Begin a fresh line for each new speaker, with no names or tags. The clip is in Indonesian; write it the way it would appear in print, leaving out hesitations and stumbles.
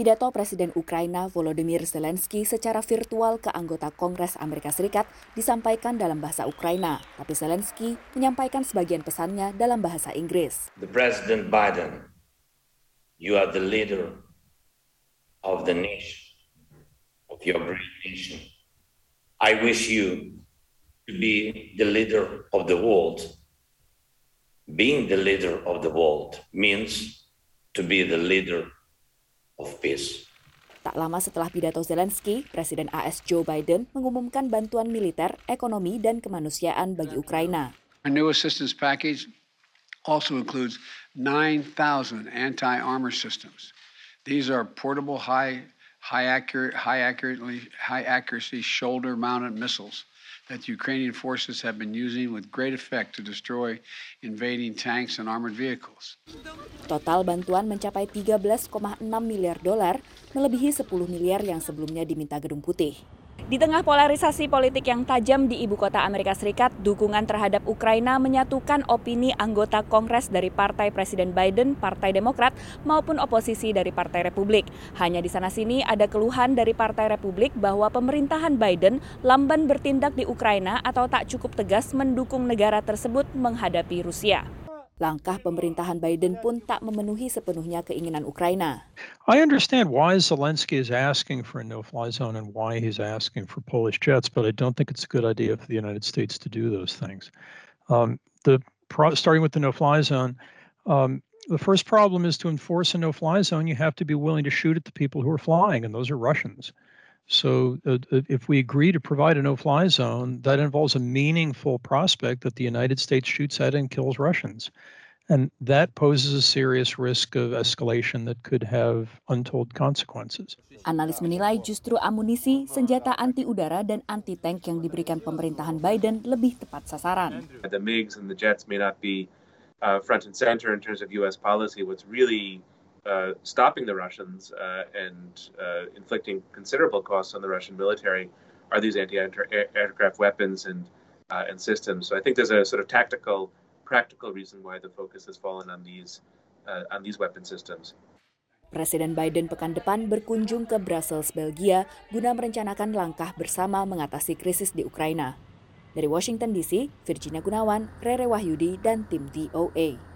Pidato Presiden Ukraina Volodymyr Zelensky secara virtual ke anggota Kongres Amerika Serikat disampaikan dalam bahasa Ukraina, tapi Zelensky menyampaikan sebagian pesannya dalam bahasa Inggris.
The President Biden, you are the leader of the nation, of your great nation. I wish you to be the leader of the world. Being the leader of the world means to be the leader of peace.
Tak lama setelah pidato Zelensky, Presiden AS Joe Biden mengumumkan bantuan militer, ekonomi, dan kemanusiaan bagi Ukraina.
A new assistance package also includes 9,000 anti-armor systems. These are portable, high accuracy shoulder-mounted missiles that Ukrainian forces have been using with great effect to destroy invading tanks and armored vehicles.
Total bantuan mencapai 13,6 miliar dolar, melebihi 10 miliar yang sebelumnya diminta Gedung Putih. Di tengah polarisasi politik yang tajam di ibu kota Amerika Serikat, dukungan terhadap Ukraina menyatukan opini anggota Kongres dari Partai Presiden Biden, Partai Demokrat, maupun oposisi dari Partai Republik. Hanya di sana-sini ada keluhan dari Partai Republik bahwa pemerintahan Biden lamban bertindak di Ukraina atau tak cukup tegas mendukung negara tersebut menghadapi Rusia. Langkah pemerintahan Biden pun tak memenuhi sepenuhnya keinginan Ukraina.
I understand why Zelensky is asking for a no-fly zone and why he's asking for Polish jets, but I don't think it's a good idea for the United States to do those things. Starting with the no-fly zone, the first problem is to enforce a no-fly zone, you have to be willing to shoot at the people who are flying, and those are Russians. So if we agree to provide a no-fly zone, that involves a meaningful prospect that the United States shoots at and kills Russians. And that poses a serious risk of escalation that could have untold consequences.
Analis menilai justru amunisi, senjata anti-udara dan anti-tank yang diberikan pemerintahan Biden lebih tepat sasaran.
The MiGs and the jets may not be front and center in terms of U.S. policy. What's really stopping the Russians and inflicting considerable costs on the Russian military are these anti-aircraft weapons and systems. So I think there's a sort of practical reason why the focus has fallen on these weapon systems.
Presiden Biden pekan depan berkunjung ke Brussels, Belgia, guna merencanakan langkah bersama mengatasi krisis di Ukraina. Dari Washington DC, Virginia Gunawan, Rere Wahyudi, dan tim VOA.